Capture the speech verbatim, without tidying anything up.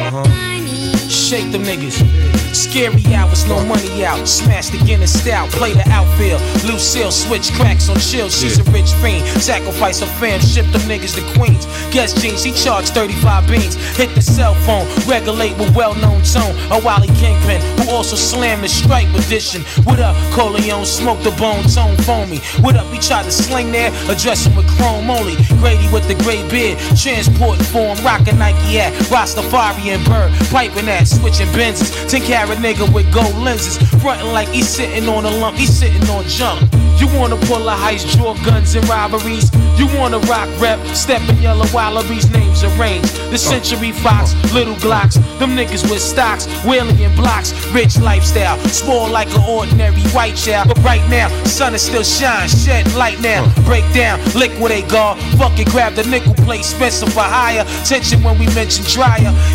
Shake them niggas. Scary hours, no money out. Smash the Guinness stout, play the outfield. Lucille switch cracks on chill. She's a rich fiend. Sacrifice her fam, ship them niggas to Queens. Guest jeans, he charged thirty-five beans. Hit the cell phone, regulate with well-known tone. A Wally Kingpin, who also slammed the Stripe edition. What up, Corleone? Smoke the bone, tone foamy. What up, he tried to sling there, address him with chrome only. Grady with the gray beard, transport form, rockin' Nike hat. Rastafari and Bird, piping that, switching Benzes. ten carat nigga with gold lenses, frontin' like he's sitting on a lump, he's sitting on junk. You wanna pull a heist, draw guns and robberies. You wanna rock rep, step in yellow wallabies, names arranged. The Century Fox, little Glocks, them niggas with stocks, wheeling in blocks, rich lifestyle, small like an ordinary white child. But right now, sun is still shine, shed light now, break down, liquidate guard, fuck it, grab the nickel plate, Spencer for hire. Tension when we mention dryer,